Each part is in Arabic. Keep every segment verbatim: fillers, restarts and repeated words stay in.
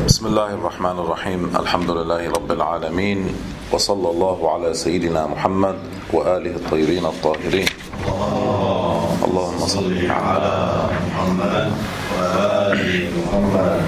بسم الله الرحمن الرحيم. الحمد لله رب العالمين، وصلى الله على سيدنا محمد وآله الطيبين الطاهرين. اللهم صل على محمد وآل محمد.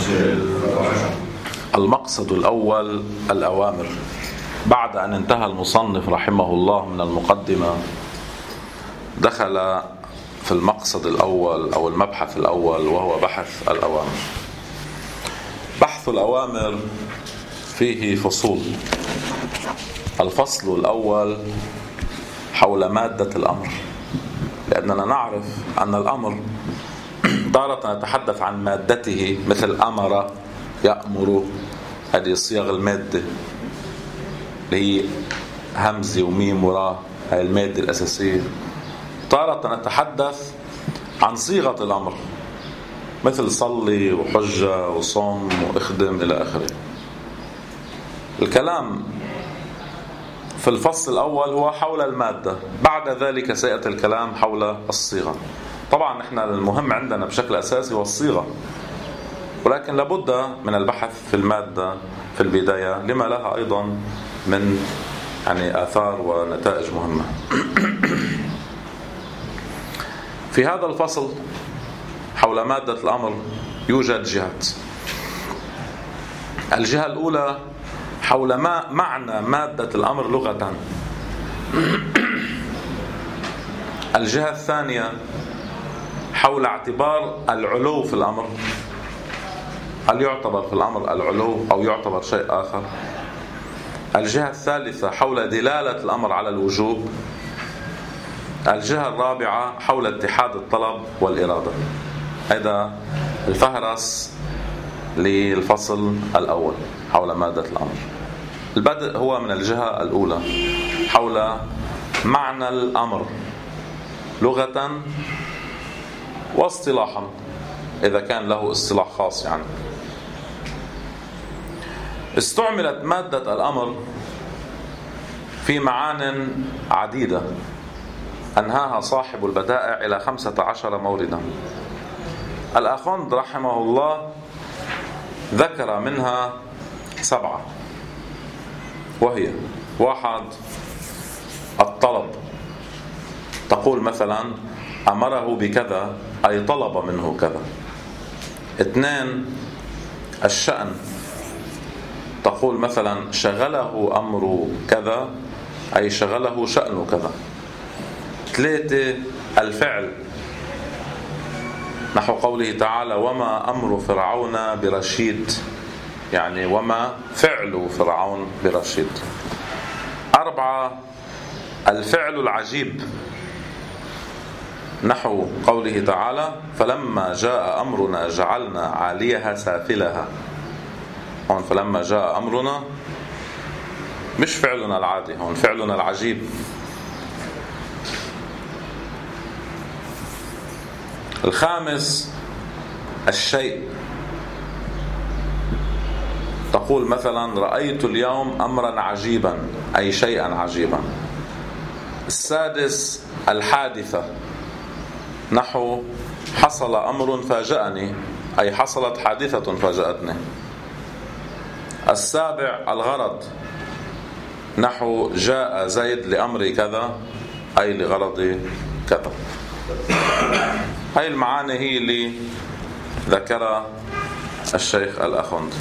المقصد الأول الأوامر. بعد أن انتهى المصنف رحمه الله من المقدمة، دخل في المقصد الأول أو المبحث الأول، وهو بحث الأوامر. بحث الأوامر فيه فصول. الفصل الأول حول مادة الأمر، لأننا نعرف أن الأمر تارة نتحدث عن مادته، مثل أمر، يأمر، هذه صيغ المادة اللي هي همزة وميم وراء، هذه المادة الأساسية. تارة نتحدث عن صيغة الأمر، مثل صلي وحجة وصوم واخدم إلى آخره. الكلام في الفصل الأول هو حول المادة، بعد ذلك سيأتي الكلام حول الصيغة. طبعا احنا المهم عندنا بشكل أساسي هو الصيغة، ولكن لابد من البحث في المادة في البداية، لما لها أيضا من يعني آثار ونتائج مهمة. في هذا الفصل حول مادة الأمر يوجد جهات. الجهة الأولى حول ما معنى مادة الأمر لغة. الجهة الثانية حول اعتبار العلو في الأمر، هل يعتبر في الأمر العلو أو يعتبر شيء آخر. الجهة الثالثة حول دلالة الأمر على الوجوب. الجهة الرابعة حول اتحاد الطلب والإرادة. هذا الفهرس للفصل الأول حول مادة الأمر. البدء هو من الجهة الأولى حول معنى الأمر لغة واصطلاحا، إذا كان له اصطلاح خاص. يعني استعملت مادة الأمر في معان عديدة أنهاها صاحب البدائع إلى خمسة عشر موردا. الأخوند رحمه الله ذكر منها سبعة، وهي: واحد، الطلب. تقول مثلا أمره بكذا، أي طلب منه كذا. اثنين، الشأن. تقول مثلا شغله أمر كذا، أي شغله شأن كذا. ثلاثة، الفعل، نحو قوله تعالى وما أمر فرعون برشيد، يعني وما فعل فرعون برشيد. أربعة، الفعل العجيب، نحو قوله تعالى فلما جاء أمرنا جعلنا عاليها سافلها. هون فلما جاء أمرنا مش فعلنا العادي، هون فعلنا العجيب. الخامس، الشيء. تقول مثلا رأيت اليوم أمرا عجيبا، أي شيئا عجيبا. السادس، الحادثة، نحو حصل أمر فاجأني، أي حصلت حادثة فاجأتني. السابع، الغرض، نحو جاء زيد لأمر كذا، أي لغرض كذا. هاي المعاني هي اللي ذكرها الشيخ الأخوند.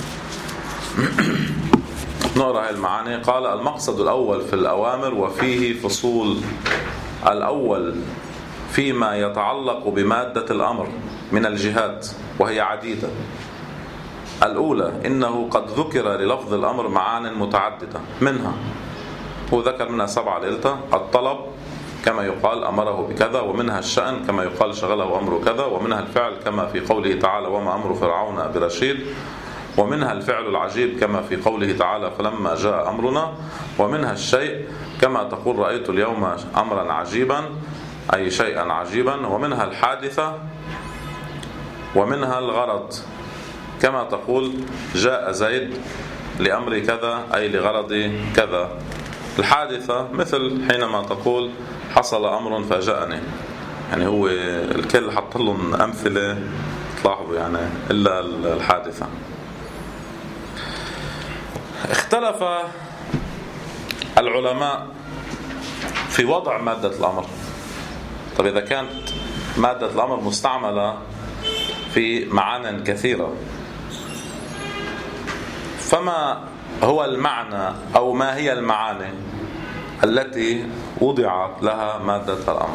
نقرأ هاي المعاني. قال: المقصد الأول في الأوامر وفيه فصول. الأول فيما يتعلق بمادة الأمر من الجهات، وهي عديدة. الأولى إنه قد ذكر للفظ الأمر معان متعددة، منها هو ذكر منها سبعة ليلة: الطلب كما يقال أمره بكذا، ومنها الشأن كما يقال شغله أمر كذا، ومنها الفعل كما في قوله تعالى وما أمر فرعون برشيد، ومنها الفعل العجيب كما في قوله تعالى فلما جاء أمرنا، ومنها الشيء كما تقول رأيت اليوم أمرا عجيبا، أي شيئا عجيبا، ومنها الحادثة، ومنها الغرض كما تقول جاء زيد لأمر كذا، أي لغرض كذا. الحادثة مثل حينما تقول حصل أمر فاجأني، يعني هو الكل حط لهم أمثلة تلاحظوا يعني إلا الحادثة. اختلف العلماء في وضع مادة الأمر. طب إذا كانت مادة الأمر مستعملة في معان كثيرة، فما هو المعنى أو ما هي المعاني التي وضعت لها مادة الأمر؟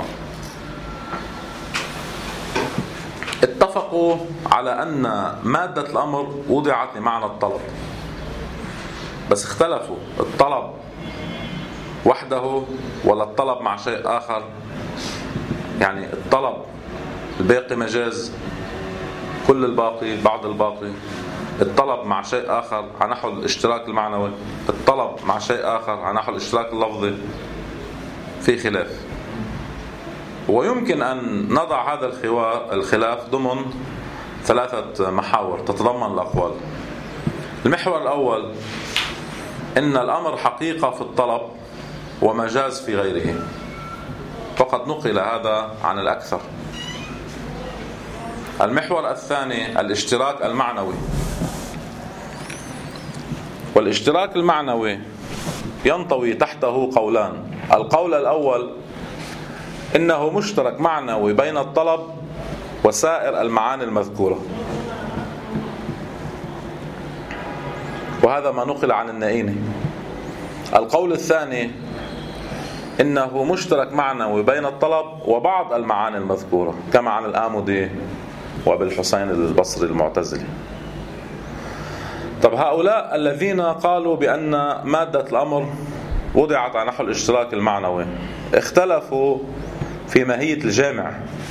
اتفقوا على أن مادة الأمر وضعت لمعنى الطلب، بس اختلفوا الطلب وحده ولا الطلب مع شيء آخر. يعني الطلب الباقي مجاز، كل الباقي بعض الباقي. الطلب مع شيء آخر على نحو الاشتراك المعنوي، الطلب مع شيء آخر على نحو الاشتراك اللفظي. في خلاف، ويمكن أن نضع هذا الخلاف ضمن ثلاثة محاور تتضمن الأقوال. المحور الأول إن الأمر حقيقة في الطلب ومجاز في غيره، فقد نقل هذا عن الأكثر. المحور الثاني الاشتراك المعنوي، والاشتراك المعنوي ينطوي تحته قولان. القول الأول إنه مشترك معنوي بين الطلب وسائر المعاني المذكورة، وهذا ما نقل عن النائيني. القول الثاني إنه مشترك معنوي بين الطلب وبعض المعاني المذكورة، كما عن الآمدي وأبي الحسين البصري المعتزلي. طب هؤلاء الذين قالوا بأن مادة الأمر وضعت على نحو الاشتراك المعنوي اختلفوا في ماهية الجامع.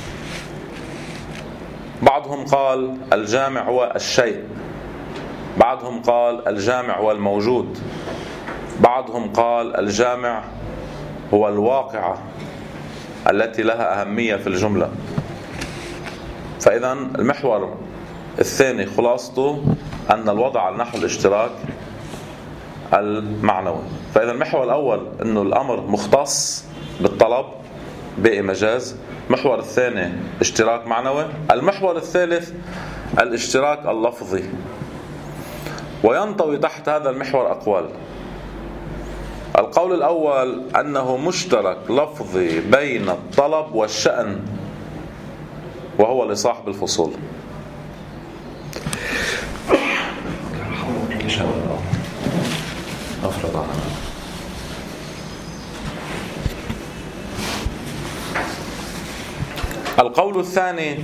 بعضهم قال الجامع هو الشيء، بعضهم قال الجامع هو الموجود، بعضهم قال الجامع هو الواقعة التي لها أهمية في الجملة. فإذا المحور الثاني خلاصته أن الوضع على نحو الاشتراك المعنوي. فإذا المحور الأول أنه الأمر مختص بالطلب باقي مجاز. المحور الثاني اشتراك معنوي. المحور الثالث الاشتراك اللفظي، وينطوي تحت هذا المحور أقوال. القول الأول أنه مشترك لفظي بين الطلب والشأن، وهو لصاحب الفصول. أفرض عنه. القول الثاني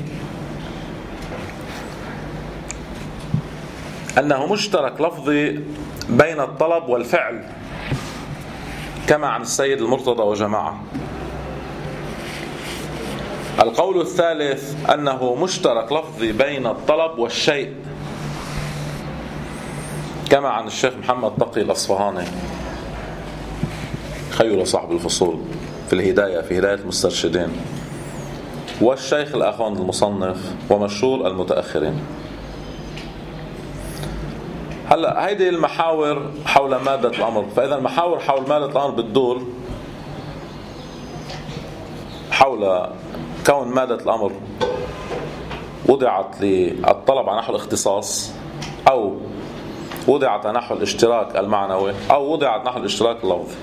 أنه مشترك لفظي بين الطلب والفعل، كما عن السيد المرتضى وجماعة. القول الثالث أنه مشترك لفظي بين الطلب والشيء، كما عن الشيخ محمد تقي الأصفهاني خير صاحب الفصول في الهداية في هداية المسترشدين، والشيخ الأخوان المصنف ومشهور المتأخرين. هلا هيدي المحاور حول مادة الأمر. فإذا المحاور حول مادة الأمر بتدور حول كون مادة الأمر وضعت للطلب على نحو الاختصاص، أو وضعت على نحو الاشتراك المعنوي، أو وضعت نحو الاشتراك اللفظي.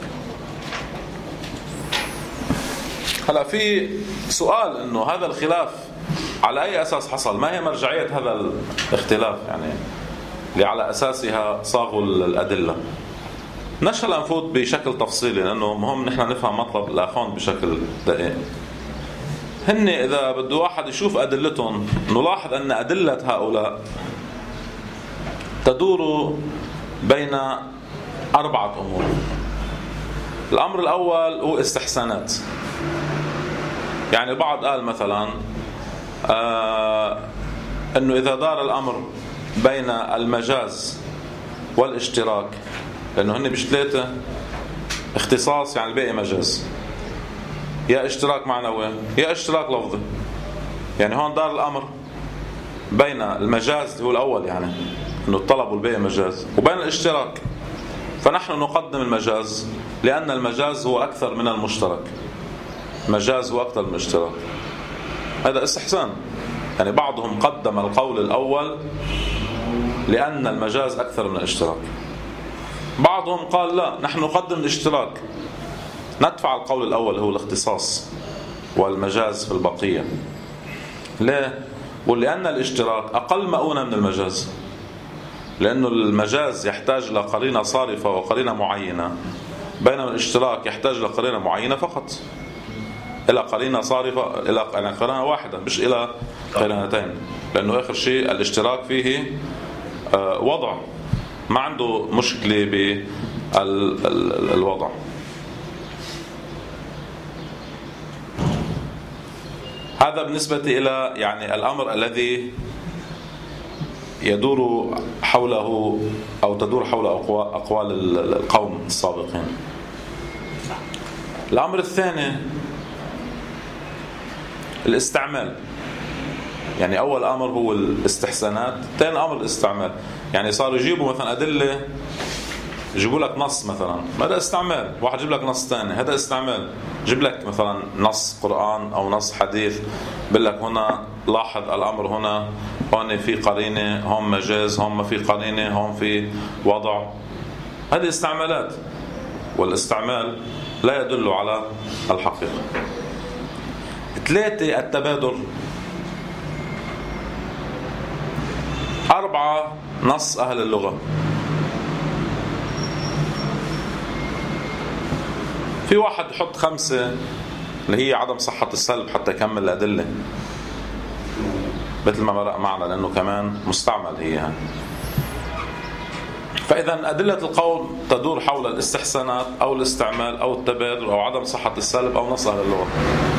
هلا في سؤال إنه هذا الخلاف على أي أساس حصل؟ ما هي مرجعية هذا الاختلاف يعني اللي على أساسها صاغوا الأدلة؟ نشأ نفوت بشكل تفصيلي لأنه مهم نحن نفهم مطلب الأخوان بشكل دقيق. هن إذا بده واحد يشوف أدلتهم نلاحظ أن أدلة هؤلاء تدور بين أربعة أمور. الأمر الأول هو استحسانات. يعني البعض قال مثلا آه أنه إذا دار الأمر بين المجاز والاشتراك، لأنه هن مش ثلاثة اختصاص، يعني الباقي مجاز، يا اشتراك معنوي يا اشتراك لفظي. يعني هون دار الأمر بين المجاز هو الأول، يعني أنه الطلب والباقي مجاز، وبين الاشتراك، فنحن نقدم المجاز لأن المجاز هو أكثر من المشترك. مجاز هو أكثر من الاشتراك. هذا استحسان. يعني بعضهم قدم القول الأول لأن المجاز أكثر من الاشتراك. بعضهم قال لا، نحن نقدم الاشتراك، ندفع القول الأول هو الاختصاص والمجاز في البقية. ليه؟ ولأن الاشتراك أقل مؤونة من المجاز، لأنه المجاز يحتاج لقرينة صارفة وقرينة معينة، بينما الاشتراك يحتاج لقرينة معينة فقط، إلى قرينة صارفة، إلى قرينة واحدة مش إلى قرينتين، لأنه آخر شيء الاشتراك فيه وضع، ما عنده مشكلة بالوضع. هذا بالنسبة إلى يعني الأمر الذي يدور حوله أو تدور حول أقوال القوم السابقين. الأمر الثاني الاستعمال، يعني أول أمر هو الاستحسانات، ثاني أمر الاستعمال. يعني صاروا يجيبوا مثلا أدلة، يجيبوا لك نص مثلا، هذا استعمال، واحد يجيب لك نص ثاني، هذا استعمال. يجيب لك مثلا نص قرآن أو نص حديث، بقول لك هنا لاحظ الأمر هنا، هون في قرينة، هون مجاز، هون ما في قرينة، هون في وضع. هذه استعمالات، والاستعمال لا يدل على الحقيقة. ثلاثة التبادل. أربعة نص أهل اللغة. في واحد يحط خمسة اللي هي عدم صحة السلب حتى يكمل الأدلة، مثل ما مرق معنا، لأنه كمان مستعمل هي. فإذا أدلة القول تدور حول الاستحسانات أو الاستعمال أو التبادل أو عدم صحة السلب أو نص أهل اللغة.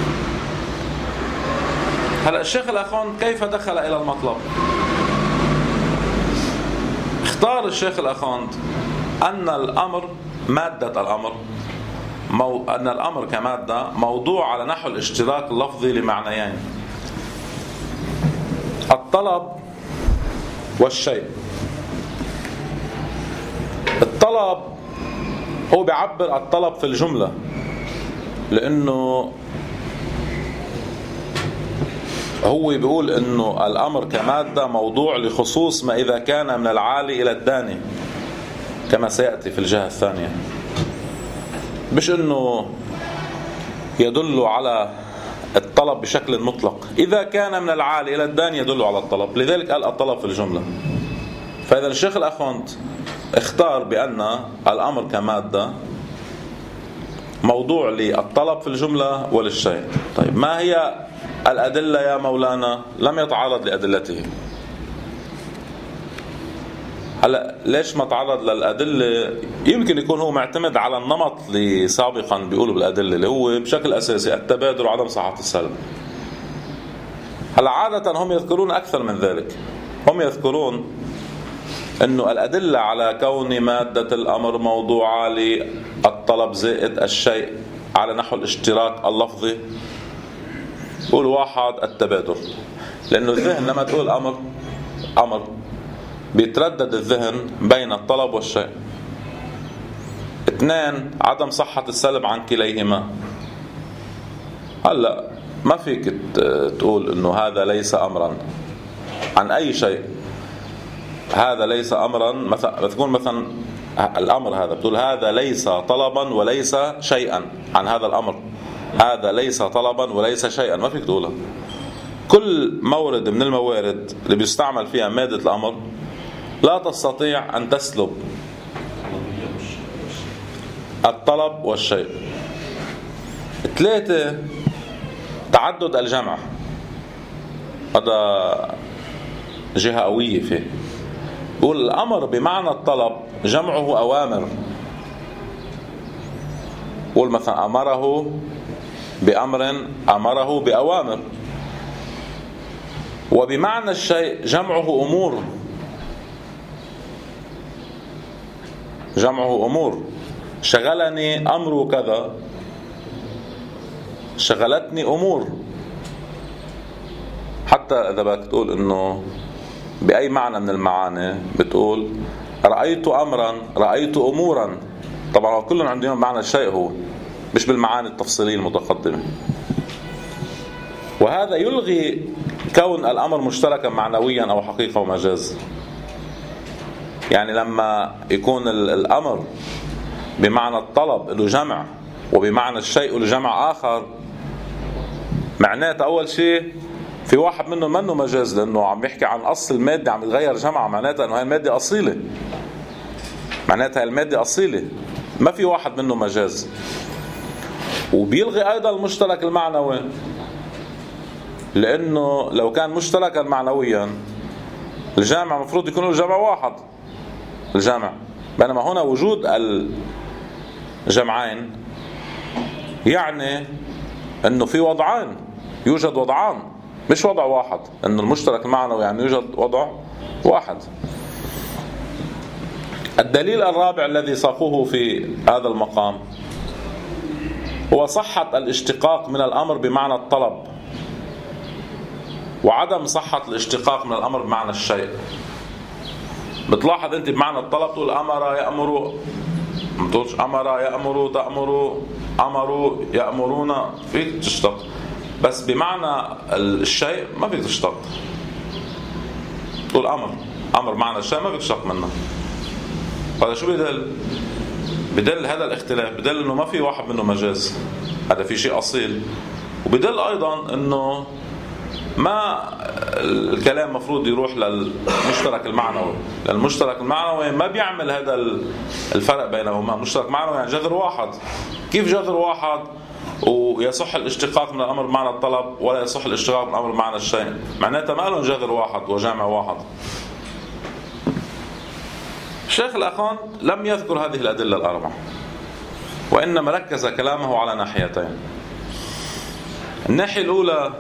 هلأ الشيخ الأخوان كيف دخل إلى المطلب؟ اختار الشيخ الأخوان أن الأمر، مادة الأمر، مو... أن الأمر كمادة موضوع على نحو الاشتراك اللفظي لمعنيين: الطلب والشيء. الطلب هو بيعبر الطلب في الجملة، لأنه هو بيقول إنه الأمر كمادة موضوع لخصوص ما إذا كان من العالي إلى الداني، كما سيأتي في الجهة الثانية، مش إنه يدل على الطلب بشكل مطلق. إذا كان من العالي إلى الداني يدل على الطلب، لذلك قال الطلب في الجملة. فإذا الشيخ الأخوند اختار بأن الأمر كمادة موضوع للطلب في الجملة وللشيء. طيب ما هي الأدلة يا مولانا؟ لم يتعرض لأدلته. هلا ليش ما تعرض للأدلة؟ يمكن يكون هو معتمد على النمط اللي سابقا بيقولوا بالأدلة، اللي هو بشكل أساسي التبادل وعدم صحة السلب. هلا عادة هم يذكرون أكثر من ذلك، هم يذكرون إنه الأدلة على كون مادة الأمر موضوعة للطلب زائد الشيء على نحو الاشتراك اللفظي. قول واحد التبادل، لأنه الذهن لما تقول أمر أمر بيتردد الذهن بين الطلب والشيء. اثنين عدم صحة السلب عن كليهما. هلا ما فيك تقول إنه هذا ليس أمرا عن أي شيء، هذا ليس أمرا مثلا، تقول مثلا الأمر هذا بتقول هذا ليس طلبا وليس شيئا عن هذا الأمر، هذا ليس طلبا وليس شيئا، ما فيك تقولها. كل مورد من الموارد اللي بيستعمل فيها مادة الأمر لا تستطيع أن تسلب الطلب والشيء. ثلاثة تعدد الجمع، هذا جهة قوية فيه. بقول الأمر بمعنى الطلب جمعه أوامر. قول مثلا أمره بأمر، أمره بأوامر. وبمعنى الشيء جمعه أمور، جمعه أمور. شغلني أمر كذا، شغلتني أمور. حتى إذا بدك تقول إنه بأي معنى من المعاني بتقول رأيت أمرا، رأيت أمورا. طبعا كلهم عندهم معنى الشيء، هو مش بالمعاني التفصيلية المتقدمة. وهذا يلغي كون الأمر مشتركا معنويا أو حقيقة ومجاز. يعني لما يكون الأمر بمعنى الطلب له جمع وبمعنى الشيء له جمع آخر، معناته أول شيء في واحد منه منه مجاز، لأنه عم يحكي عن أصل المادة عم يتغير جمع، معناته أنه هاي المادة أصيلة، معناتها المادة أصيلة، ما في واحد منه مجاز. وبيلغي أيضا المشترك المعنوي، لأنه لو كان مشتركا معنويا الجامع مفروض يكون له جمع واحد الجامع، بينما هنا وجود الجمعين يعني أنه في وضعين، يوجد وضعان مش وضع واحد، أنه المشترك المعنوي يعني يوجد وضع واحد. الدليل الرابع الذي ساقوه في هذا المقام هو صحة الاشتقاق من الأمر بمعنى الطلب، وعدم صحة الاشتقاق من الأمر بمعنى الشيء. بتلاحظ أنت بمعنى الطلب تقول أمر يأمر، ما بتقولش أمر يأمر تأمر، أمروا يأمرون، فيك تشتق، بس بمعنى الشيء ما فيك تشتق. تقول أمر، أمر معنى الشيء ما فيك تشتق منه. هذا شو بدل؟ بدل هذا الاختلاف بدل انه ما في واحد منه مجاز، هذا في شيء اصيل. وبدل ايضا انه ما الكلام مفروض يروح للمشترك المعنوي، لان المشترك المعنوي ما بيعمل هذا الفرق بينهما. مشترك معنوي يعني جذر واحد، كيف جذر واحد ويصح الاشتقاق من الامر بمعنى الطلب ولا يصح الاشتقاق من الامر بمعنى الشيء؟ معناتها ما لهم جذر واحد وجامع واحد. الشيخ الأخوان لم يذكر هذه الأدلة الأربعة، وإنما ركز كلامه على ناحيتين. الناحية الأولى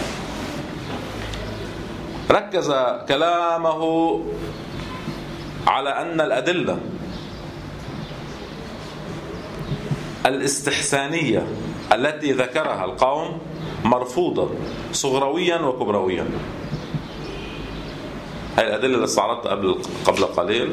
ركز كلامه على أن الأدلة الاستحسانية التي ذكرها القوم مرفوضة صغرويا وكبرويا. هاي الأدلة اللي استعرضتها قبل قبل قليل،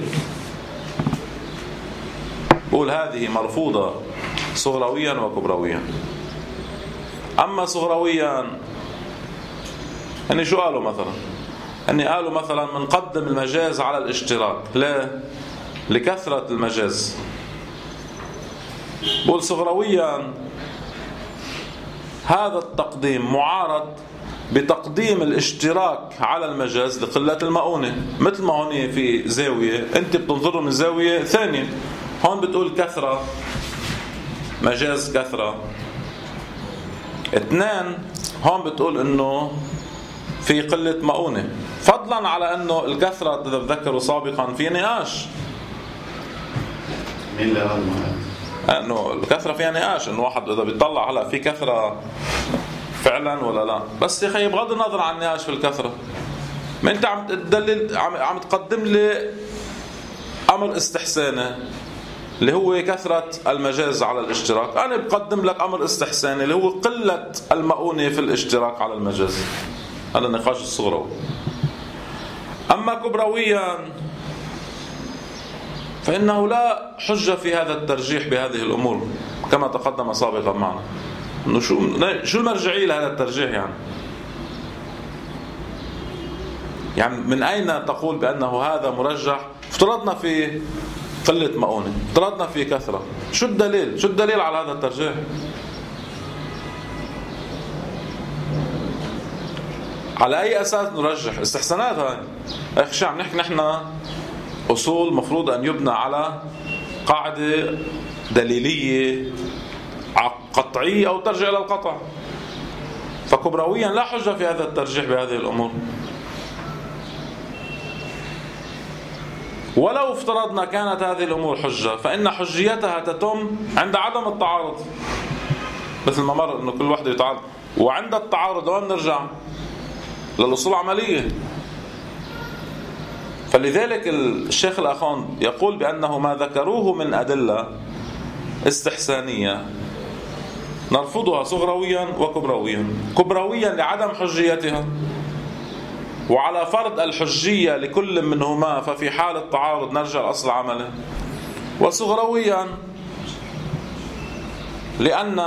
بقول هذه مرفوضة صغرويا وكبرويا. أما صغرويا يعني شو قالوا مثلا؟ أني قالوا مثلا منقدم المجاز على الاشتراك، لا لكثرة المجاز. بقول صغرويا هذا التقديم معارض بتقديم الاشتراك على المجاز لقلة المؤونة. مثل ما هون في زاوية أنت بتنظر من زاوية ثانية، هون بتقول كثرة مجاز كثرة. اثنان هون بتقول انه في قلة مؤونة، فضلا على انه الكثرة اذا تذكروا سابقا في نقاش. مين اللي قال انه الكثرة فيها نقاش، انه واحد اذا بيطلع هلا في كثرة فعلا ولا لا. بس يا اخي بغض النظر عن النقاش في الكثرة، ما انت عم تدلل عم, عم تقدم لي امر استحساني اللي هو كثرة المجاز على الاشتراك، أنا بقدم لك أمر استحساني اللي هو قلة المؤونة في الاشتراك على المجاز. هذا النقاش الصغروي. أما كبرويا فإنه لا حجة في هذا الترجيح بهذه الأمور كما تقدم سابقا معنا. إنه شو شو المرجعية لهذا الترجيح يعني؟ يعني من أين تقول بأنه هذا مرجح؟ افترضنا في قلة مؤونة، افترضنا في كثرة، شو الدليل؟ شو الدليل على هذا الترجيح؟ على أي أساس نرجح؟ استحسانات هاي. أخي شو عم نحكي نحن؟ أصول مفروض أن يبنى على قاعدة دليلية قطعية أو ترجع إلى القطع. فكبرويا لا حجة في هذا الترجيح بهذه الأمور. ولو افترضنا كانت هذه الأمور حجة فإن حجيتها تتم عند عدم التعارض، مثل ما مر إنه كل واحد يتعارض. وعند التعارض وين نرجع؟ للأصول العملية. فلذلك الشيخ الأخوان يقول بأنه ما ذكروه من أدلة استحسانية نرفضها صغرويا وكبرويا. كبرويا لعدم حجيتها، وعلى فرض الحجية لكل منهما ففي حال التعارض نرجع لأصل عمله. وصغرويا لأن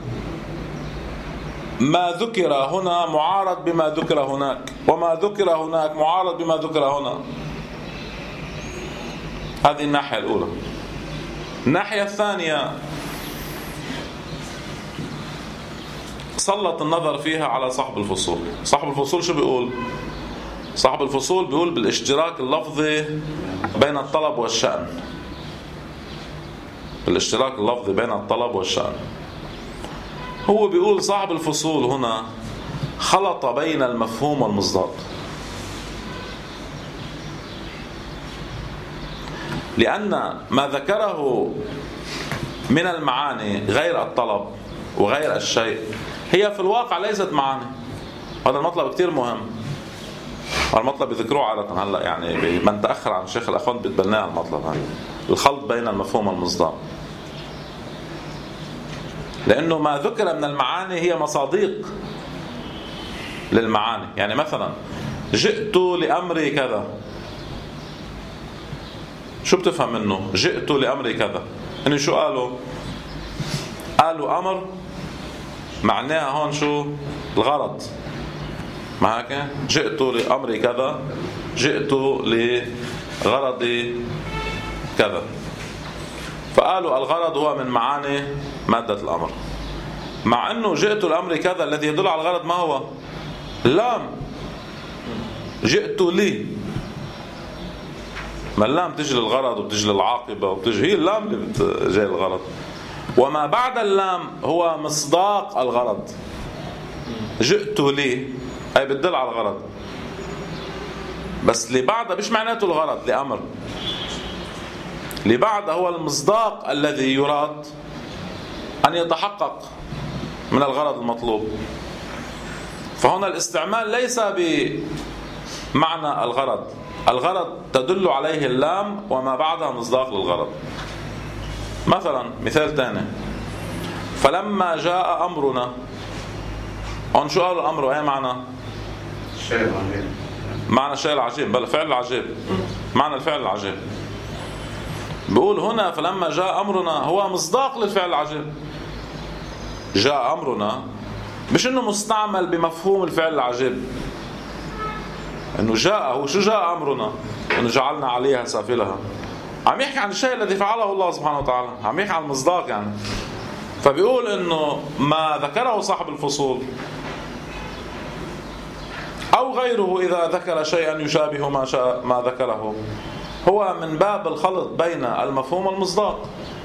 ما ذكر هنا معارض بما ذكر هناك، وما ذكر هناك معارض بما ذكر هنا. هذه الناحية الأولى. الناحية الثانية سلط النظر فيها على صاحب الفصول. صاحب الفصول شو بيقول؟ صاحب الفصول بيقول بالاشتراك اللفظي بين الطلب والشأن. بالاشتراك اللفظي بين الطلب والشأن. هو بيقول صاحب الفصول هنا خلط بين المفهوم والمصداق، لأن ما ذكره من المعاني غير الطلب وغير الشيء هي في الواقع ليست معاني. هذا المطلب كتير مهم. المطلب يذكروه عادة هلا، يعني من تأخر عن الشيخ الأخوان بتبناه المطلب هذا، الخلط بين المفهوم والمصداق، لأنه ما ذكر من المعاني هي مصادق للمعاني. يعني مثلا جئت لأمري كذا، شو بتفهم منه؟ جئت لأمري كذا، إنه شو قالوا؟ قالوا أمر معناها هون شو؟ الغرض. ما هيك؟ جئت لأمري كذا، جئت لغرضي كذا. فقالوا الغرض هو من معاني مادة الأمر، مع أنه جئت لأمري كذا الذي يدل على الغرض ما هو؟ اللام. جئت لي، ما اللام تجي للغرض وبتجي للعاقبة وبتجي، هي اللام اللي جاي للغرض. وما بعد اللام هو مصداق الغرض. جئت لي أي بتدل على الغرض، بس اللي بعدها مش معناته الغرض لأمر، اللي بعدها هو المصداق الذي يراد أن يتحقق من الغرض المطلوب. فهنا الاستعمال ليس بمعنى الغرض، الغرض تدل عليه اللام وما بعدها مصداق للغرض. مثلا مثال ثاني، فلما جاء أمرنا، هون شو قالوا الأمر وأي معنى؟ الشيء العجيب. معنى الشيء العجيب، بل فعل العجيب، معنى الفعل العجيب. بيقول هنا فلما جاء أمرنا هو مصداق للفعل العجيب. جاء أمرنا مش إنه مستعمل بمفهوم الفعل العجيب، إنه جاء، هو شو جاء أمرنا؟ إنه جعلنا عليها سافلها. عم يحكي عن الشيء الذي فعله الله سبحانه وتعالى، عم يحكي عن المصداق يعني. فبيقول إنه ما ذكره صاحب الفصول أو غيره إذا ذكر شيئا يشابه ما شاء ما ذكره هو من باب الخلط بين المفهوم والمصداق،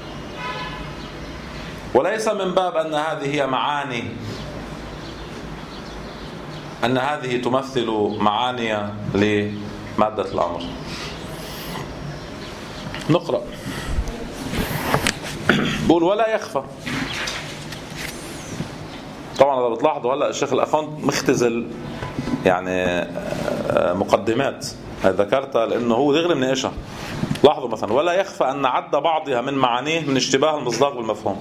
وليس من باب أن هذه هي معاني، أن هذه تمثل معاني لمادة الأمر. نقرأ. بقول ولا يخفى. طبعا إذا بتلاحظوا هلأ الشيخ الأخوان مختزل يعني مقدمات ذكرتها لأنه هو دغري مناقشها. لاحظوا مثلا ولا يخفى أن عد بعضها من معانيه من اشتباه المصداق بالمفهوم.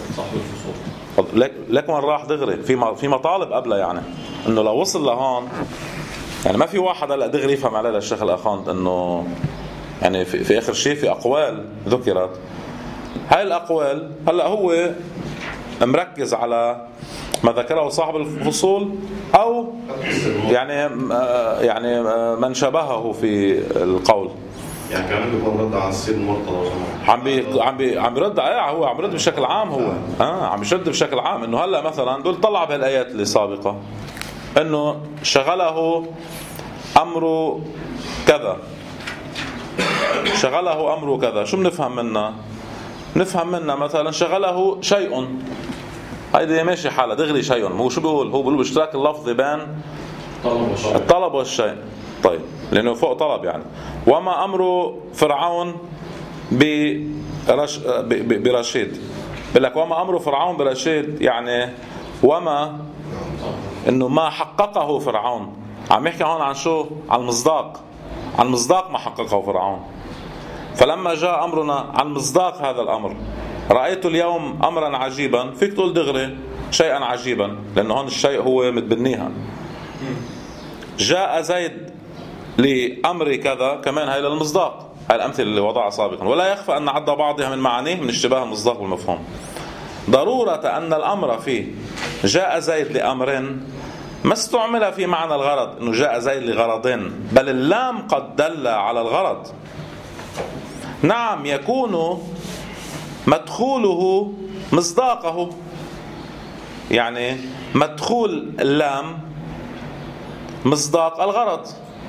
لك من راح دغري في في مطالب قبلها، يعني انه لو وصل لهون يعني ما في واحد هلا دغري يفهم عليه للشيخ الأخوان انه يعني في, في اخر شيء في اقوال ذكرت. هاي الاقوال هلا هو مركز على ما ذكره صاحب الفصول او يعني يعني من شبهه في القول. يعني كمان بيكون رد على السيد مرتضى عم بي عم بي عم يرد عليه، هو عم يرد بشكل عام، هو اه عم يشد بشكل عام انه هلا مثلا دول طلع بهالايات اللي سابقه انه شغله امر كذا، شغله امر كذا. شو بنفهم منها؟ نفهم منها مثلا شغله شيء، هيدي ماشي حالة دغري شيء. هو شو بيقول؟ هو بيقول باشتراك اللفظ بين الطلب والشيء. طيب لأنه فوق طلب يعني. وما أمر فرعون برش برشيد، بقول لك وما أمر فرعون برشيد يعني وما إنه ما حققه فرعون. عم يحكي هون عن شو؟ عن المصداق، عن مصداق ما حققه فرعون. فلما جاء أمرنا عن مصداق هذا الأمر، رأيت اليوم أمرا عجيبا، فيك تقول دغري شيئا عجيبا لأنه هون الشيء هو متبنيها. جاء زيد لأمر كذا كمان هاي للمصداق، هاي الأمثلة اللي وضعها سابقا. ولا يخفى أن عد بعضها من معانيه من اشتباه المصداق والمفهوم. ضرورة أن الأمر فيه جاء زيد لأمر ما استعمل في معنى الغرض إنه جاء زيد لغرضين، بل اللام قد دل على الغرض، نعم يكون مدخوله مصداقه، يعني مدخول اللام مصداق الغرض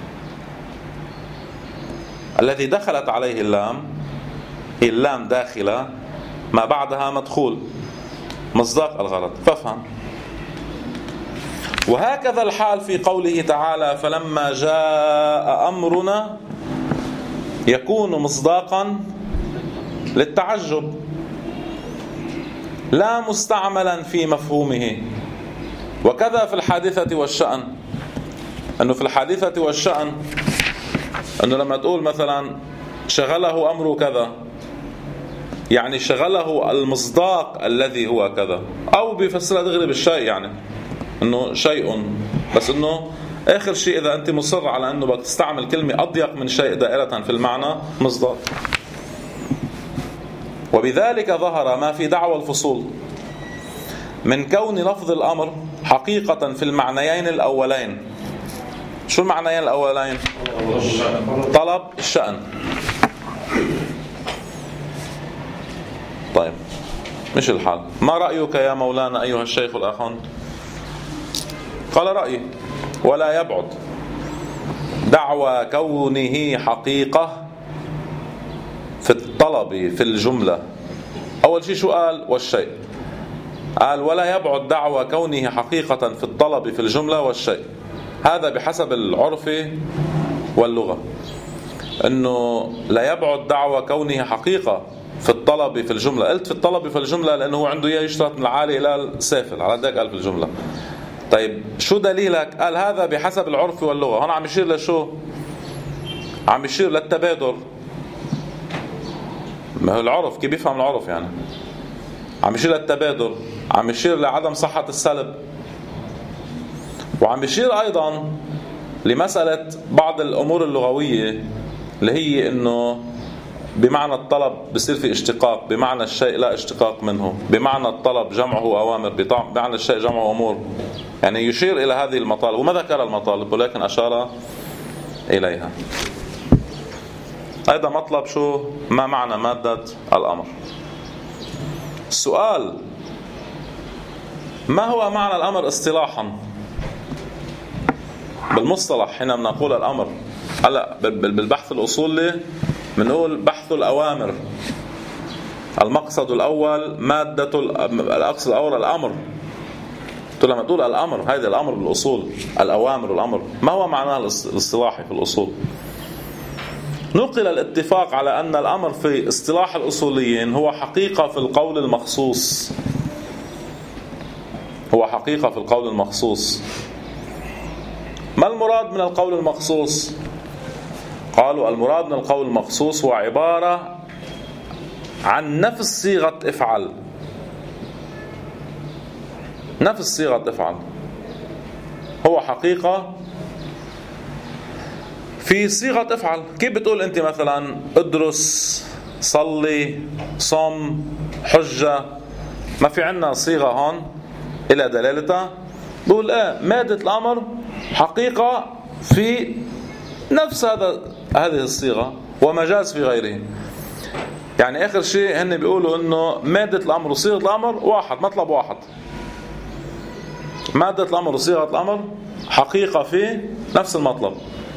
الذي دخلت عليه اللام، هي اللام داخلة ما بعدها مدخول مصداق الغرض، فافهم. وهكذا الحال في قوله تعالى فلما جاء أمرنا يكون مصداقا للتعجب لا مستعملا في مفهومه. وكذا في الحادثة والشأن، أنه في الحادثة والشأن أنه لما تقول مثلا شغله أمر كذا، يعني شغله المصداق الذي هو كذا، أو بيفسرها دغري بالشيء، يعني أنه شيء، بس أنه آخر شيء إذا أنت مصر على أنه بدك تستعمل كلمة أضيق من شيء دائرة في المعنى مصداق. وبذلك ظهر ما في دعوى الفصول من كون لفظ الأمر حقيقة في المعنيين الأولين. شو المعنيين الأولين؟ طلب الشأن. طيب مش الحال. ما رأيك يا مولانا أيها الشيخ الأخوند؟ قال رأيي ولا يبعد دعوى كونه حقيقة في الطلب في الجملة. أول شيء شو قال؟ والشيء. قال ولا يبعد دعوى كونه حقيقة في الطلب في الجملة والشيء، هذا بحسب العرف واللغة، أنه لا يبعد دعوى كونه حقيقة في الطلب في الجملة. قلت في الطلب في الجملة لأنه هو عنده إياه يشترط من العالي إلى السافل، على ذلك قال في الجملة. طيب شو دليلك؟ قال هذا بحسب العرف واللغة. هنا عم يشير لشو؟ عم يشير للتبادر. ما هو العرف كيف بيفهم العرف؟ يعني عم يشير للتبادر، عم يشير لعدم صحة السلب، وعم يشير أيضا لمسألة بعض الأمور اللغوية اللي هي إنه بمعنى الطلب بصير في اشتقاق، بمعنى الشيء لا اشتقاق منه، بمعنى الطلب جمعه أوامر، بمعنى الشيء جمعه أمور. يعني يشير إلى هذه المطالب، وما ذكر المطالب ولكن أشار إليها. أيضا مطلب شو؟ ما معنى مادة الأمر؟ السؤال ما هو معنى الأمر اصطلاحا بالمصطلح؟ حين نقول الأمر هلا بالبحث الأصولي بنقول بحث الأوامر. المقصد الأول مادة الأقصد الأول الأمر. لما تقول الأمر هذا الأمر بالأصول، الأوامر والأمر، ما هو معناه الاصطلاحي في الأصول؟ نقل الاتفاق على أن الأمر في اصطلاح الأصوليين هو حقيقة في القول المخصوص. هو حقيقة في القول المخصوص. ما المراد من القول المخصوص؟ قالوا المراد من القول المخصوص هو عبارة عن نفس صيغة افعل. نفس صيغة افعل هو حقيقة في صيغة افعل. كيف بتقول انت مثلا ادرس، صلي، صم، حجة؟ ما في عنا صيغة هون إلى دلالتها. بقول ايه مادة الأمر حقيقة في نفس هذا هذه الصيغة ومجاز في غيره. يعني آخر شيء هن بيقولوا إنه مادة الأمر وصيغة الأمر واحد، مطلب واحد. مادة الأمر وصيغة الأمر حقيقة في نفس المطلب.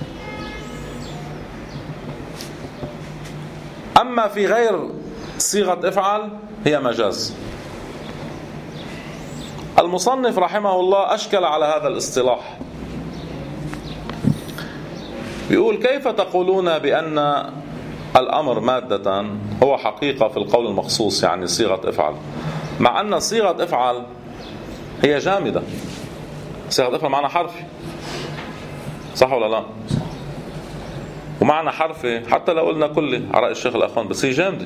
أما في غير صيغة افعل هي مجاز. المصنف رحمه الله أشكل على هذا الاصطلاح، بيقول كيف تقولون بأن الأمر مادة هو حقيقة في القول المخصوص، يعني صيغة افعل، مع أن صيغة افعل هي جامدة. صيغة افعل معنى حرفي، صح ولا لا؟ ومعنى حرفي حتى لو قلنا كله على رأي الشيخ الأخوان، بس هي جامدة.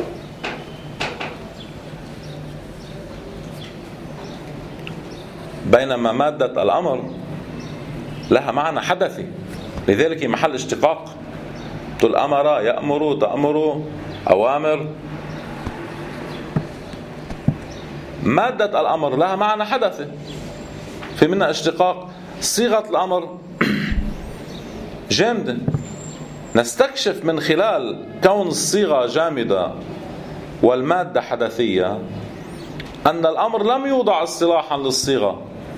بينما مادة الأمر لها معنى حدثي، لذلك محل اشتقاق. تقول أمر، يأمر، تأمر، أوامر. مادة الأمر لها معنى حدثي في منها اشتقاق. صيغة الأمر جامدة، نستكشف من خلال كون الصيغة جامدة والمادة حدثية أن الأمر لم يوضع اصطلاحا للصيغة،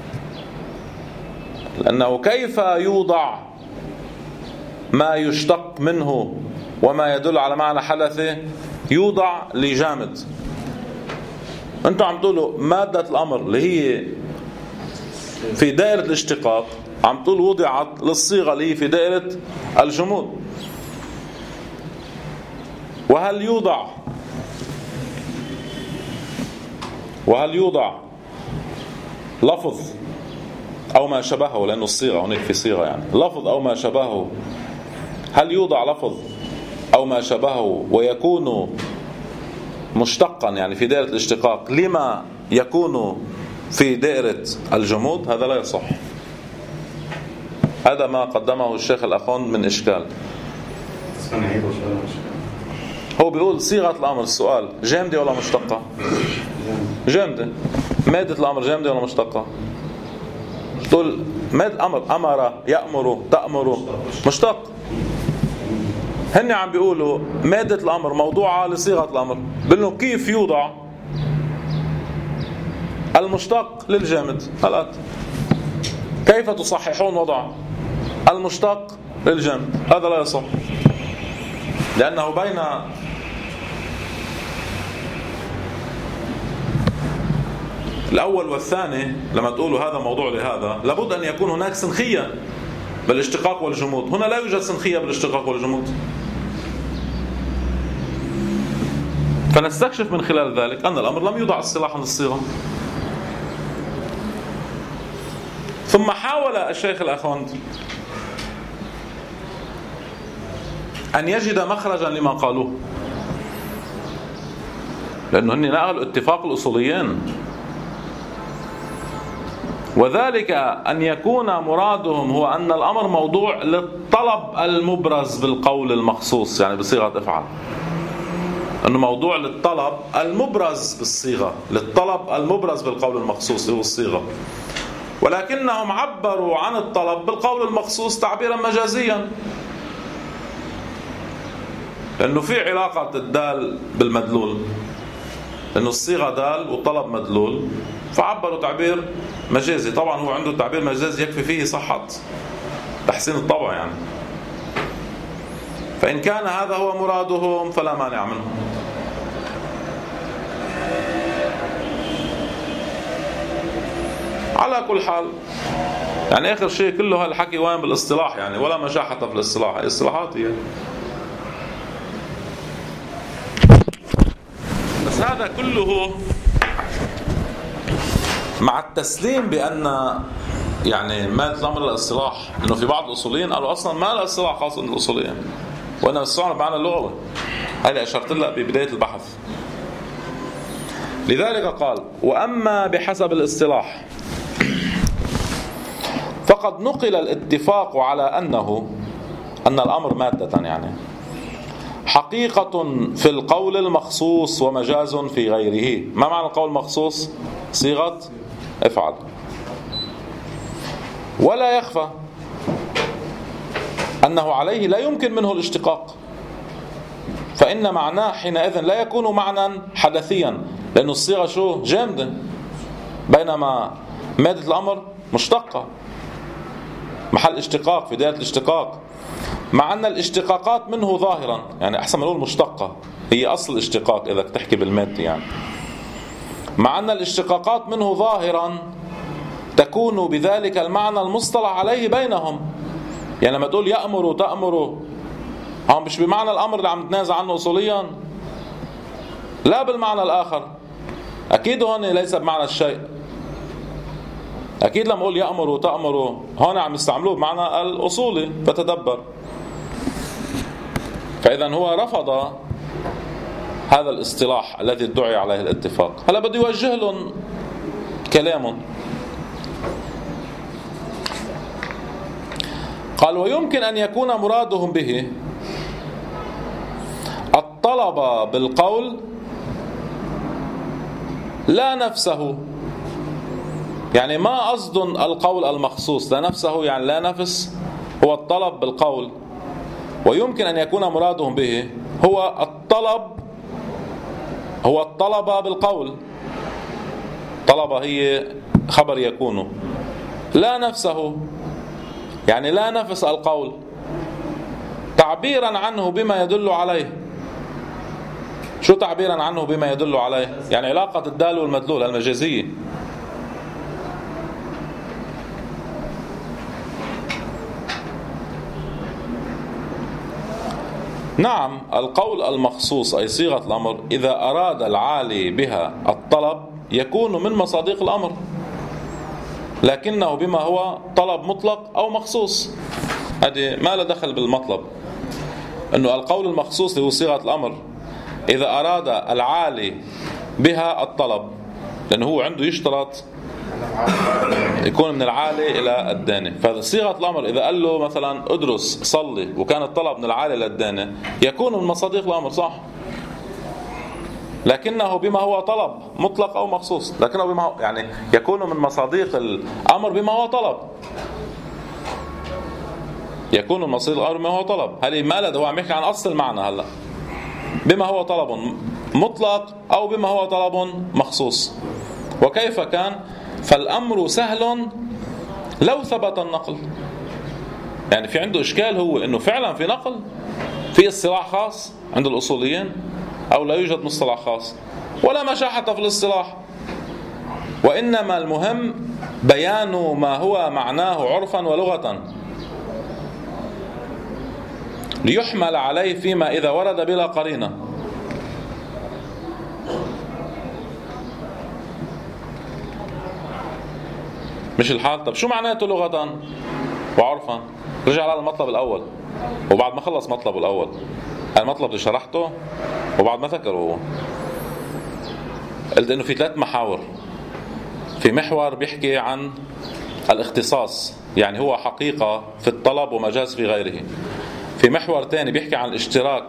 لأنه كيف يوضع ما يشتق منه وما يدل على معنى حدثه يوضع لجامد؟ أنتم عم تقولوا مادة الأمر اللي هي في دائرة الاشتقاق عم تقول وضعت للصيغة اللي هي في دائرة الجمود. وهل يوضع وهل يوضع لفظ أو ما شبهه، لأنه الصيغة هناك في صيغة يعني لفظ أو ما شبهه، هل يوضع لفظ أو ما شبهه ويكون مشتقا يعني في دائرة الاشتقاق لما يكون في دائرة الجمود؟ هذا لا يصح. هذا ما قدمه الشيخ الأخوند من إشكال. هو بيقول صيغة الأمر، السؤال جامدة ولا مشتقة؟ جامدة. مادة الأمر جامدة ولا مشتقة؟ تقول مادة الأمر أمر يأمر تأمر مشتق. هن عم بيقولوا مادة الأمر موضوعة لصيغة الأمر، بيقولوا كيف يوضع المشتق للجامد؟ هلأ كيف تصححون وضع المشتق للجامد؟ هذا لا يصح، لأنه بين الأول والثاني لما تقولوا هذا موضوع لهذا لابد أن يكون هناك سنخية بالاشتقاق والجمود. هنا لا يوجد سنخية بالاشتقاق والجمود. فنستكشف من خلال ذلك أن الأمر لم يوضع اصطلاحا للصيغة. ثم حاول الشيخ الأخوند أن يجد مخرجا لما قالوه، لأنه هن نقلوا اتفاق الأصوليين، وذلك أن يكون مرادهم هو أن الأمر موضوع للطلب المبرز بالقول المخصوص، يعني بصيغة افعل، أنه موضوع للطلب المبرز بالصيغة، للطلب المبرز بالقول المخصوص هو الصيغة، ولكنهم عبروا عن الطلب بالقول المخصوص تعبيرا مجازيا، لأنه في علاقة الدال بالمدلول، لأنه الصيغة دال والطلب مدلول، فعبروا تعبير مجازي. طبعا هو عنده تعبير مجازي يكفي فيه صحة تحسين الطبع يعني. فإن كان هذا هو مرادهم فلا مانع منه. على كل حال يعني آخر شيء كله هالحكي وين بالاصطلاح يعني، ولا مجاحة في الاصطلاح، الاصطلاحات هي بس. هذا كله مع التسليم بأن يعني ما الأمر الاصطلاح، إنه في بعض الأصوليين قالوا أصلا ما الاصطلاح خاص عند الأصوليين، وأنا استعمل معنا اللغوي. هذا أشرت لك ببداية البحث. لذلك قال: وأما بحسب الاصطلاح فقد نقل الاتفاق على أنه أن الأمر مادة يعني حقيقة في القول المخصوص ومجاز في غيره. ما معنى القول المخصوص؟ صيغة افعل. ولا يخفى أنه عليه لا يمكن منه الاشتقاق، فإن معناه حينئذ لا يكون معنى حدثيا، لأن الصيغة شو؟ جامدة، بينما مادة الأمر مشتقة محل اشتقاق في دائرة الاشتقاق، مع أن الاشتقاقات منه ظاهرا، يعني أحسن ما نقول مشتقة هي أصل الاشتقاق إذا تحكي بالمادة يعني، مع أن الاشتقاقات منه ظاهرا تكون بذلك المعنى المصطلح عليه بينهم. يعني لما تقول يأمر وتأمر هم مش بمعنى الأمر اللي عم نتنازع عنه أصوليا، لا بالمعنى الآخر، أكيد هون ليس بمعنى الشيء. أكيد لما أقول يأمر وتأمر هون عم يستعملوه بمعنى الأصولي، فتدبر. فإذا هو رفض هذا الاصطلاح الذي ادعي عليه الاتفاق. هلا بده يوجه لهم كلام. قال: ويمكن أن يكون مرادهم به الطلب بالقول لا نفسه، يعني ما قصد القول المخصوص لا نفسه، يعني لا نفس هو الطلب بالقول، ويمكن أن يكون مرادهم به هو الطلب، هو الطلب بالقول. طلب هي خبر يكون، لا نفسه، يعني لا نفس القول، تعبيرا عنه بما يدل عليه. شو تعبيرا عنه بما يدل عليه؟ يعني علاقة الدال والمدلول المجازية. نعم، القول المخصوص أي صيغة الأمر إذا أراد العالي بها الطلب يكون من مصادق الأمر، لكنه بما هو طلب مطلق أو مخصوص. هذه ما له دخل بالمطلب. أنه القول المخصوص هو صيغة الأمر إذا أراد العالي بها الطلب، لأنه هو عنده يشترط يكون من العالي إلى الداني. فصيغة الأمر إذا قال له مثلا ادرس صلي وكان الطلب من العالي إلى الداني يكون من مصادق الأمر، صح؟ لكنه بما هو طلب مطلق أو مخصوص، لكنه بما هو يعني يكون من مصادق الأمر بما هو طلب، يكون من مصادق الأمر بما هو طلب. هذه ما له، هو عم يحكي عن أصل المعنى هلا، بما هو طلب مطلق أو بما هو طلب مخصوص. وكيف كان؟ فالأمر سهل لو ثبت النقل. يعني في عنده إشكال هو إنه فعلا في نقل، في اصطلاح خاص عند الأصوليين أو لا يوجد مصطلح خاص، ولا مشاحة في الاصطلاح، وإنما المهم بيان ما هو معناه عرفا ولغة ليحمل عليه فيما إذا ورد بلا قرينة. مش الحال. طب شو معناته لغة وعرفا؟ رجع على المطلب الأول، وبعد ما خلص مطلب الأول المطلب اللي شرحته وبعد ما ذكره هو قلت إنه في ثلاث محاور. في محور بيحكي عن الاختصاص، يعني هو حقيقة في الطلب ومجاز في غيره. في محور تاني بيحكي عن الاشتراك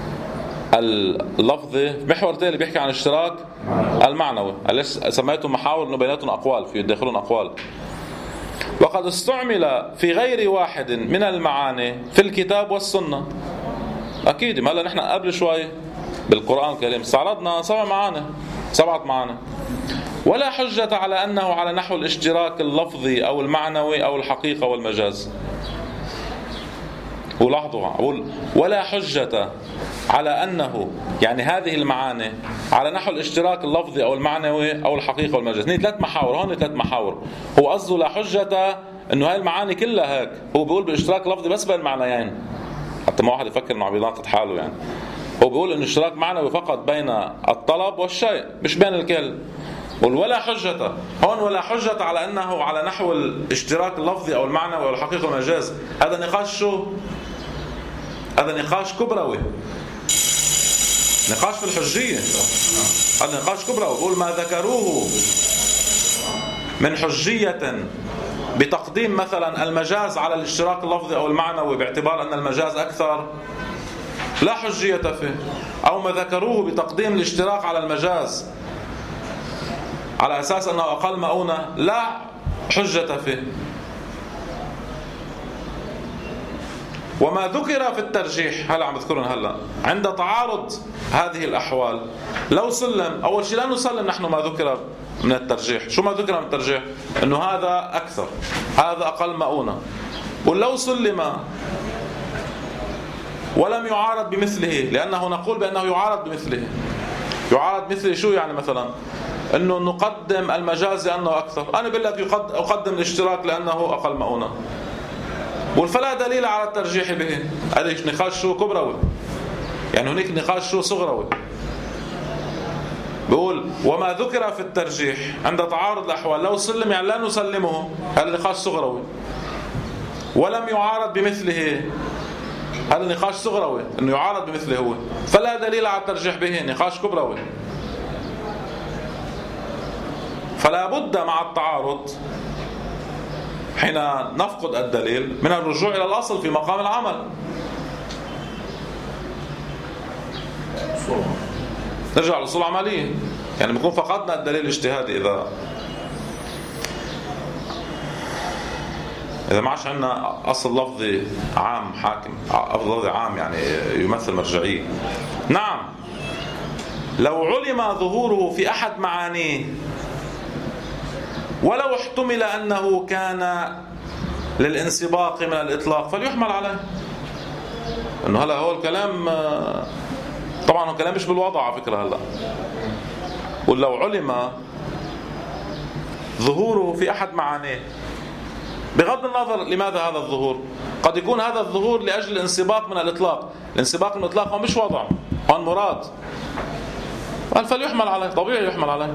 اللفظي. في محور تاني بيحكي عن الاشتراك المعنوي. ليش سميتهم محاور؟ انه بيناتهم اقوال، في يدخلون اقوال. وقد استعمل في غير واحد من المعاني في الكتاب والسنة. اكيد ما هلا نحن قبل شوي بالقرآن الكريم استعرضنا سبع معاني، سبعة معاني. ولا حجة على انه على نحو الاشتراك اللفظي او المعنوي او الحقيقة والمجاز. ولاحظوا أقول ولا حجة على أنه يعني هذه المعاني على نحو الاشتراك اللفظي أو المعنوي أو الحقيقة والمجاز. ني ثلاث محاور، هون ثلاث محاور. هو قصده لا حجة إنه هاي المعاني كلها هيك. هو بيقول بالاشتراك اللفظي بس بين المعنيين، حتى ما واحد يفكر إنه عم يناقض حاله. يعني هو بيقول إنه اشتراك معنوي فقط بين الطلب والشيء، مش بين الكل. ولا حجة هون، ولا حجة على أنه على نحو الاشتراك اللفظي أو المعنوي أو الحقيقة والمجاز. هذا نقاش شو؟ هذا نقاش كبروي، نقاش في الحجية. هذا نقاش كبروي. بقول ما ذكروه من حجية بتقديم مثلا المجاز على الاشتراك اللفظي أو المعنوي باعتبار أن المجاز أكثر، لا حجية فيه. أو ما ذكروه بتقديم الاشتراك على المجاز على أساس أنه أقل مؤونة، لا حجة فيه. وما ذكر في الترجيح، هلا عم بذكرون هلا عند تعارض هذه الأحوال لو سلم. أول شيء لا نسلم نحن ما ذكر من الترجيح. شو ما ذكر من الترجيح؟ إنه هذا أكثر، هذا أقل مؤونة. ولو سلم ولم يعارض بمثله، لأنه نقول بأنه يعارض بمثله. يعارض مثله شو يعني؟ مثلا إنه نقدم المجاز لأنه أكثر، أنا بقول لك أقدم الاشتراك لأنه أقل مؤونة، والفلا دليل على الترجيح به. هذا نقاش شو كبروي، يعني هناك نقاش شو صغروي. بيقول وما ذكر في الترجيح عند تعارض الأحوال لو سلم يعني لا نسلمه، هذا نقاش صغروي. ولم يعارض بمثله، هذا نقاش صغروي، انه يعارض بمثله هو، فلا دليل على الترجيح به، نقاش كبروي. فلا بد مع التعارض حين نفقد الدليل من الرجوع إلى الأصل في مقام العمل. نرجع للأصول العملية، يعني بنكون فقدنا الدليل الاجتهادي. إذا إذا ما عادش عندنا أصل لفظي عام حاكم، أصل لفظي عام يعني يمثل مرجعية. نعم، لو علم ظهوره في أحد معانيه ولو احتمل أنه كان للانسباق من الإطلاق فليحمل عليه. إنه هلا هو الكلام طبعا الكلام مش بالوضع على فكرة. هلا ولو علم ظهوره في أحد معانيه بغض النظر لماذا هذا الظهور، قد يكون هذا الظهور لأجل الانسباق من الإطلاق. الانسباق من الإطلاق هو مش وضع، هو مراد، فليحمل عليه، طبيعي يحمل عليه.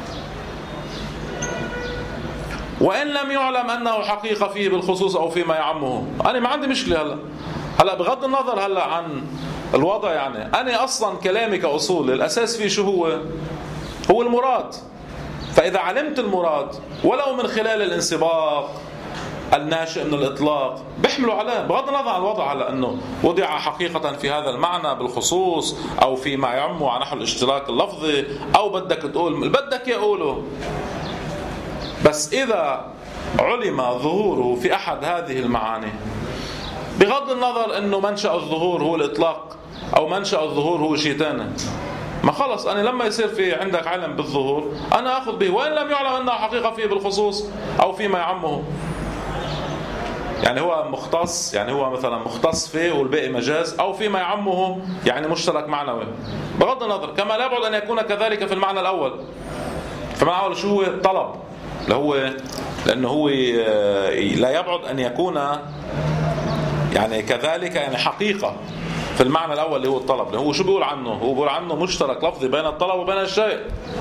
وإن لم يعلم أنه حقيقة فيه بالخصوص أو فيما يعمه. أنا ما عندي مشكلة هلا هلا بغض النظر هلا عن الوضع. يعني أنا أصلا كلامي كأصول الأساس فيه شو هو؟ هو المراد. فإذا علمت المراد ولو من خلال الانسباق الناشئ من الإطلاق بيحملوا عليه بغض النظر عن الوضع، على أنه وضع حقيقة في هذا المعنى بالخصوص أو فيما يعمه على نحو الاشتراك اللفظي، أو بدك تقول بدك يقوله. بس إذا علم ظهوره في أحد هذه المعاني بغض النظر أنه منشأ الظهور هو الإطلاق أو منشأ الظهور هو شيء ثاني، ما خلص أنا لما يصير في عندك علم بالظهور أنا أخذ به، وإن لم يعلم أنه حقيقة فيه بالخصوص أو فيما يعمه. يعني هو مختص، يعني هو مثلا مختص فيه والباقي مجاز، أو فيما يعمه يعني مشترك معنوي بغض النظر. كما لا يبعد أن يكون كذلك في المعنى الأول. في المعنى الأول شو هو الطلب، هو لأنه هو لا يبعد أن يكون يعني كذلك يعني حقيقة في المعنى الأول اللي هو الطلب. هو شو بيقول عنه؟ هو بيقول عنه مشترك لفظي بين الطلب وبين الشيء،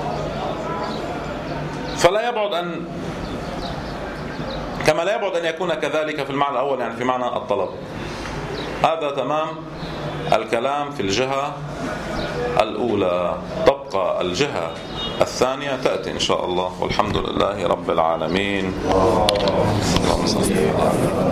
فلا يبعد أن كما لا يبعد أن يكون كذلك في المعنى الأول يعني في معنى الطلب. هذا تمام الكلام في الجهة الأولى. تبقى الجهة الثانية تأتي إن شاء الله، والحمد لله رب العالمين. اللهم صل على